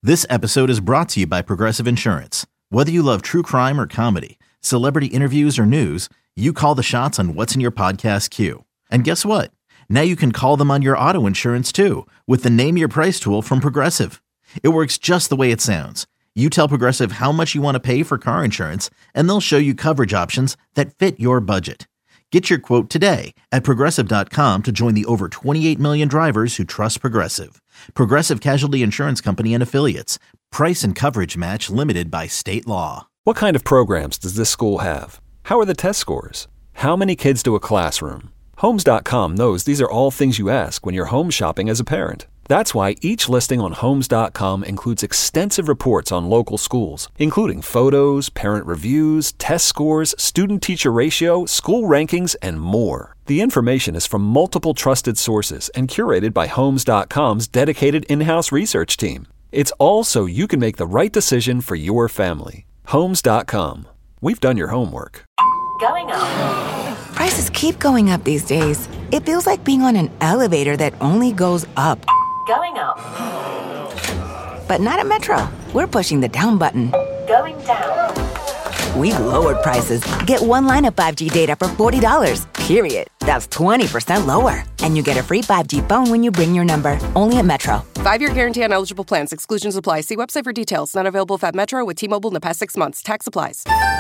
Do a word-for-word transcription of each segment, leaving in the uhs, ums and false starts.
This episode is brought to you by Progressive Insurance. Whether you love true crime or comedy, celebrity interviews or news, you call the shots on what's in your podcast queue. And guess what? Now you can call them on your auto insurance too with the Name Your Price tool from Progressive. It works just the way it sounds. You tell Progressive how much you want to pay for car insurance, and they'll show you coverage options that fit your budget. Get your quote today at Progressive dot com to join the over twenty-eight million drivers who trust Progressive. Progressive Casualty Insurance Company and Affiliates. Price and coverage match limited by state law. What kind of programs does this school have? How are the test scores? How many kids to a classroom? Homes dot com knows these are all things you ask when you're home shopping as a parent. That's why each listing on Homes dot com includes extensive reports on local schools, including photos, parent reviews, test scores, student-teacher ratio, school rankings, and more. The information is from multiple trusted sources and curated by Homes dot com's dedicated in-house research team. It's all so you can make the right decision for your family. Homes dot com. We've done your homework. Going up. Prices keep going up these days. It feels like being on an elevator that only goes up. Going up. But not at Metro. We're pushing the down button. Going down. We've lowered prices. Get one line of five G data for forty dollars, period. That's twenty percent lower. And you get a free five G phone when you bring your number. Only at Metro. Five-year guarantee on eligible plans. Exclusions apply. See website for details. Not available if at Metro with T-Mobile in the past six months. Tax applies.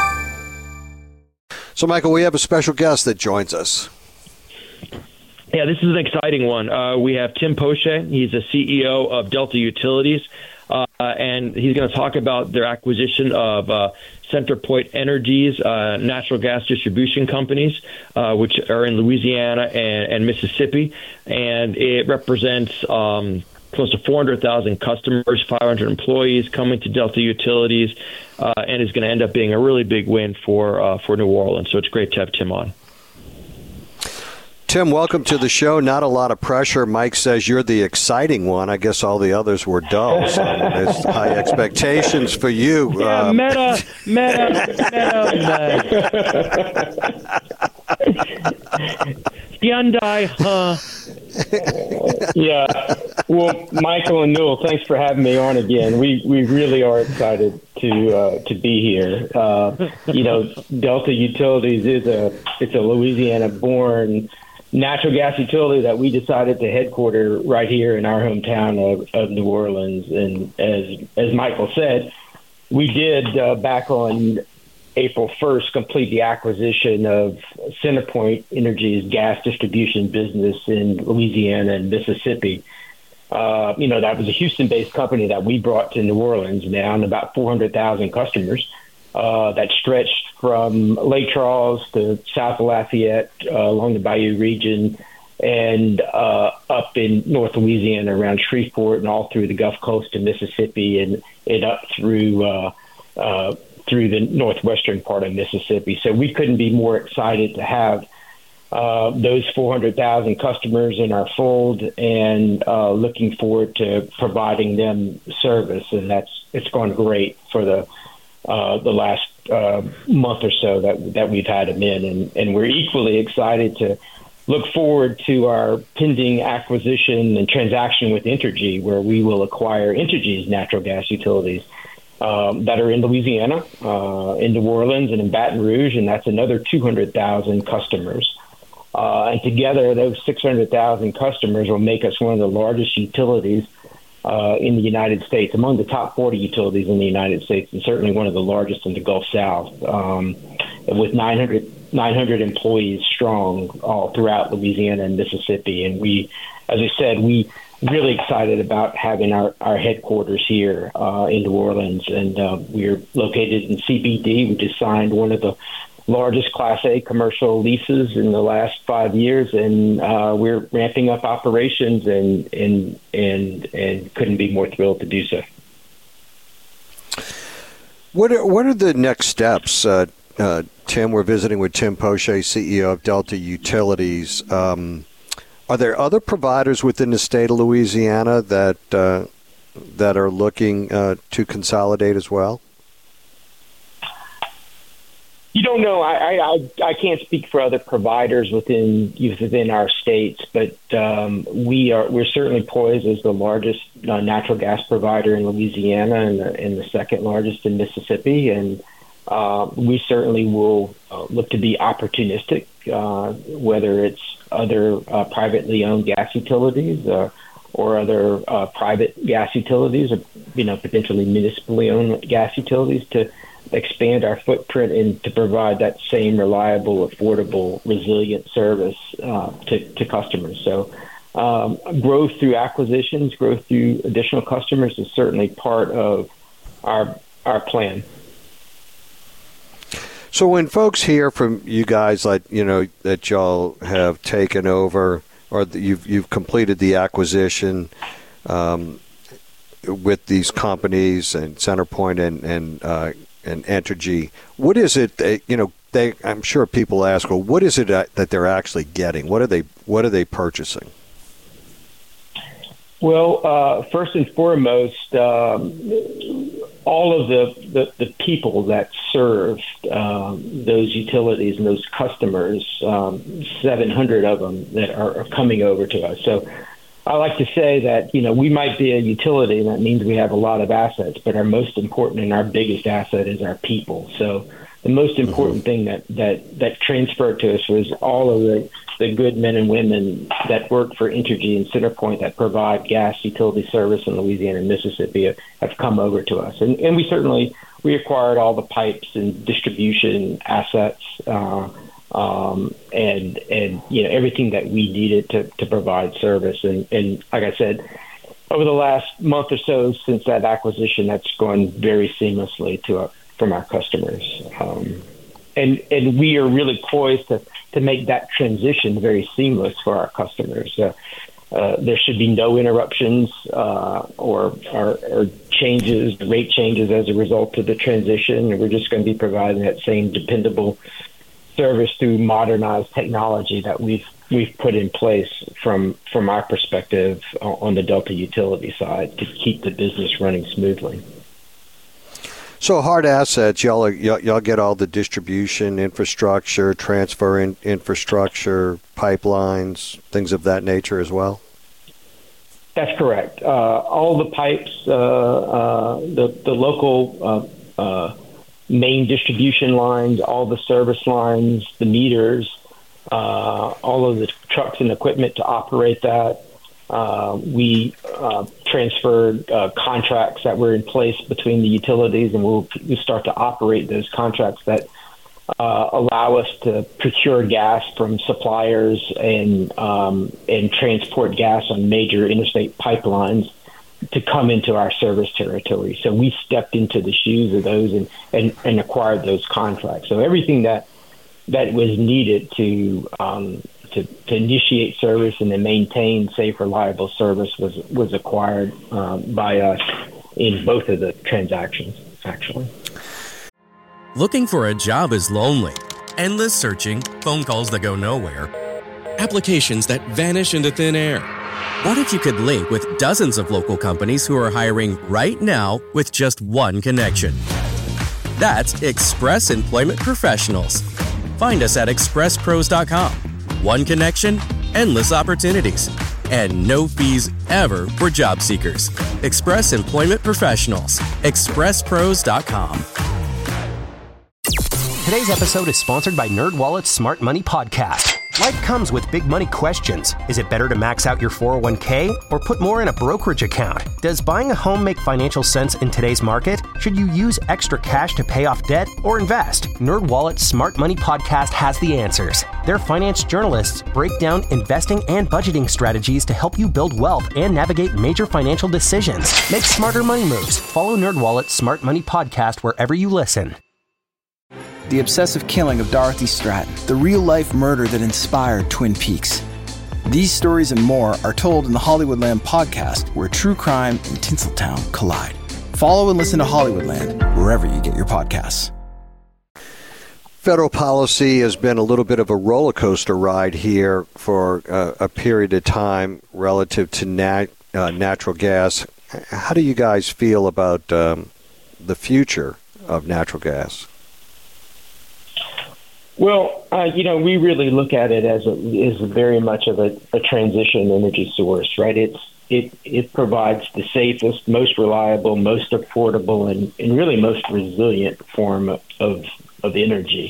So, Michael, we have a special guest that joins us. Yeah, this is an exciting one. Uh, we have Tim Poche. He's the C E O of Delta Utilities, uh, and he's going to talk about their acquisition of uh, CenterPoint Energy's uh, natural gas distribution companies, uh, which are in Louisiana and, and Mississippi, and it represents um, close to four hundred thousand customers, five hundred employees coming to Delta Utilities, uh, and is going to end up being a really big win for uh, for New Orleans. So it's great to have Tim on. Tim, welcome to the show. Not a lot of pressure. Mike says you're the exciting one. I guess all the others were dull. So there's high expectations for you. Yeah, um, meta, meta, meta. Hyundai, huh? Yeah. Well, Michael and Newell, thanks for having me on again. We we really are excited to uh, to be here. Uh, you know, Delta Utilities is a it's a Louisiana-born natural gas utility that we decided to headquarter right here in our hometown of, of New Orleans. And as as Michael said, we did uh, back on April first complete the acquisition of CenterPoint Energy's gas distribution business in Louisiana and Mississippi. Uh, you know, that was a Houston-based company that we brought to New Orleans now, and about four hundred thousand customers uh, that stretched from Lake Charles to South Lafayette, uh, along the Bayou region, and uh, up in North Louisiana around Shreveport and all through the Gulf Coast to Mississippi and, and up through uh, uh, through the northwestern part of Mississippi. So we couldn't be more excited to have uh, those four hundred thousand customers in our fold, and uh, looking forward to providing them service. And that's it's gone great for the uh, the last uh, month or so that that we've had them in, and, and we're equally excited to look forward to our pending acquisition and transaction with Entergy, where we will acquire Entergy's natural gas utilities um, that are in Louisiana, uh, in New Orleans, and in Baton Rouge, and that's another two hundred thousand customers. Uh, and together, those six hundred thousand customers will make us one of the largest utilities uh, in the United States, among the top forty utilities in the United States, and certainly one of the largest in the Gulf South, um, with nine hundred, nine hundred employees strong all throughout Louisiana and Mississippi. And we, as I said, we really excited about having our, our headquarters here uh, in New Orleans. And uh, we're located in C B D. We just signed one of the largest Class A commercial leases in the last five years, and uh, we're ramping up operations, and and and and couldn't be more thrilled to do so. What are, what are the next steps, uh, uh, Tim? We're visiting with Tim Poche, C E O of Delta Utilities. Um, are there other providers within the state of Louisiana that uh, that are looking uh, to consolidate as well? You don't know. I, I I can't speak for other providers within within our states, but um, we are we're certainly poised as the largest uh, natural gas provider in Louisiana and the, and the second largest in Mississippi, and uh, we certainly will uh, look to be opportunistic, uh, whether it's other uh, privately owned gas utilities uh, or other uh, private gas utilities, or you know potentially municipally owned gas utilities to expand our footprint and to provide that same reliable, affordable, resilient service uh, to, to customers. So um, growth through acquisitions, growth through additional customers is certainly part of our our plan. So when folks hear from you guys, like, you know, that y'all have taken over or that you've, you've completed the acquisition um, with these companies and CenterPoint and, and uh, and Entergy, what is it that, you know, they, I'm sure people ask, well, what is it that they're actually getting? What are they, what are they purchasing? Well, uh, first and foremost, um, all of the, the, the people that serve um, those utilities and those customers, um, seven hundred of them that are, are coming over to us. So I like to say that, you know, we might be a utility, and that means we have a lot of assets, but our most important and our biggest asset is our people. So the most important thing that, that, that transferred to us was all of the, the good men and women that work for Entergy and CenterPoint that provide gas utility service in Louisiana and Mississippi have, have come over to us. And, and we certainly, we acquired all the pipes and distribution assets, uh, Um, and, and, you know, everything that we needed to, to provide service. And, and like I said, over the last month or so since that acquisition, that's gone very seamlessly to our, from our customers. Um, and, and we are really poised to, to make that transition very seamless for our customers. Uh, uh, there should be no interruptions uh, or, or, or changes, rate changes as a result of the transition. And we're just going to be providing that same dependable service through modernized technology that we've we've put in place from from our perspective on the Delta utility side to keep the business running smoothly. So hard assets, y'all y'all, y'all get all the distribution infrastructure, transfer in, infrastructure, pipelines, things of that nature as well. That's correct. Uh, all the pipes, uh, uh, the the local. Uh, uh, main distribution lines, all the service lines, the meters, uh, all of the trucks and equipment to operate that. Uh, we uh, transferred uh, contracts that were in place between the utilities, and we'll, we'll start to operate those contracts that uh, allow us to procure gas from suppliers and um, and transport gas on major interstate pipelines to come into our service territory. So we stepped into the shoes of those and, and, and acquired those contracts. So everything that that was needed to um, to, to initiate service and to maintain safe, reliable service was was acquired um, by us in both of the transactions, actually. Looking for a job is lonely. Endless searching, phone calls that go nowhere, applications that vanish into thin air. What if you could link with dozens of local companies who are hiring right now with just one connection? That's Express Employment Professionals. Find us at express pros dot com. One connection, endless opportunities, and no fees ever for job seekers. Express Employment Professionals. express pros dot com. Today's episode is sponsored by NerdWallet's Smart Money Podcast. Life comes with big money questions. Is it better to max out your four oh one k or put more in a brokerage account? Does buying a home make financial sense in today's market? Should you use extra cash to pay off debt or invest? NerdWallet's Smart Money Podcast has the answers. Their finance journalists break down investing and budgeting strategies to help you build wealth and navigate major financial decisions. Make smarter money moves. Follow NerdWallet's Smart Money Podcast wherever you listen. The obsessive killing of Dorothy Stratton, the real-life murder that inspired Twin Peaks. These stories and more are told in the Hollywoodland podcast, where true crime and Tinseltown collide. Follow and listen to Hollywoodland wherever you get your podcasts. Federal policy has been a little bit of a roller coaster ride here for uh, a period of time relative to nat- uh, natural gas. How do you guys feel about um, the future of natural gas? Well, uh, you know, we really look at it as a, is very much of a, a transition energy source, right? It's it it provides the safest, most reliable, most affordable, and, and really most resilient form of of energy.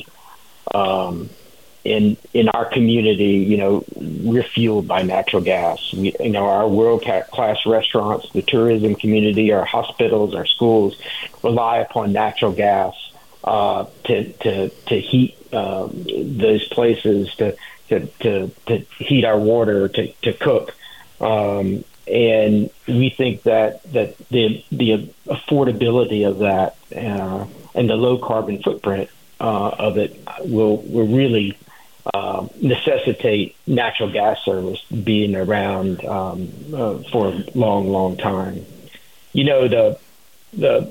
Um, in in our community, you know, we're fueled by natural gas. We, you know, our world class restaurants, the tourism community, our hospitals, our schools rely upon natural gas uh, to to to heat um, those places, to to, to to heat our water, to to cook. Um, and we think that that the the affordability of that uh, and the low carbon footprint uh, of it will will really uh, necessitate natural gas service being around um, uh, for a long, long time. You know, the the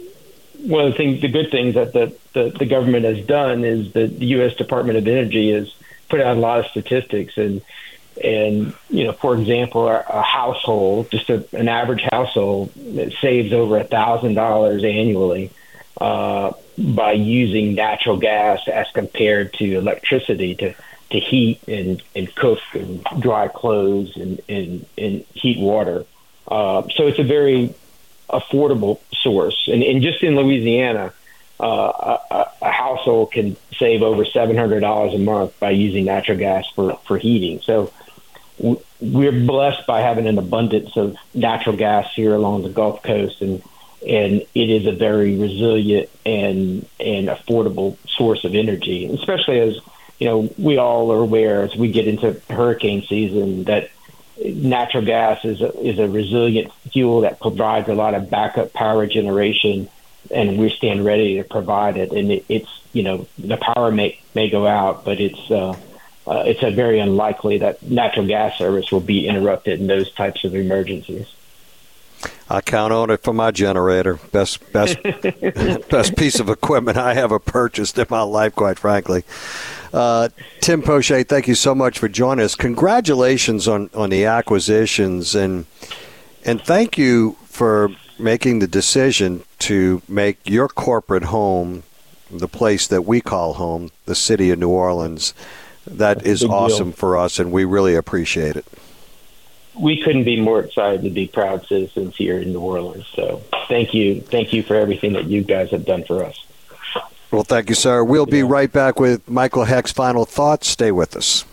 one of the things, the good things that the, the, the government has done is that the U S Department of Energy has put out a lot of statistics, and and you know, for example, a, a household, just a, an average household, that saves over a thousand dollars annually uh, by using natural gas as compared to electricity to, to heat and, and cook and dry clothes and, and, and heat water. Uh, so it's a very affordable source. And, and just in Louisiana, uh, a, a household can save over seven hundred dollars a month by using natural gas for, for heating. So w- we're blessed by having an abundance of natural gas here along the Gulf Coast, and and it is a very resilient and and affordable source of energy, especially as, you know, we all are aware as we get into hurricane season that natural gas is a, is a resilient fuel that provides a lot of backup power generation, and we stand ready to provide it. And it, it's, you know, the power may may go out, but it's uh, uh, it's a very unlikely that natural gas service will be interrupted in those types of emergencies. I count on it for my generator. Best best best piece of equipment I ever purchased in my life, quite frankly. Uh, Tim Poche, thank you so much for joining us. Congratulations on, on the acquisitions, and and thank you for making the decision to make your corporate home the place that we call home, the city of New Orleans. That is awesome for us, and we really appreciate it. We couldn't be more excited to be proud citizens here in New Orleans. So thank you. Thank you for everything that you guys have done for us. Well, thank you, sir. We'll be right back with Michael Heck's final thoughts. Stay with us.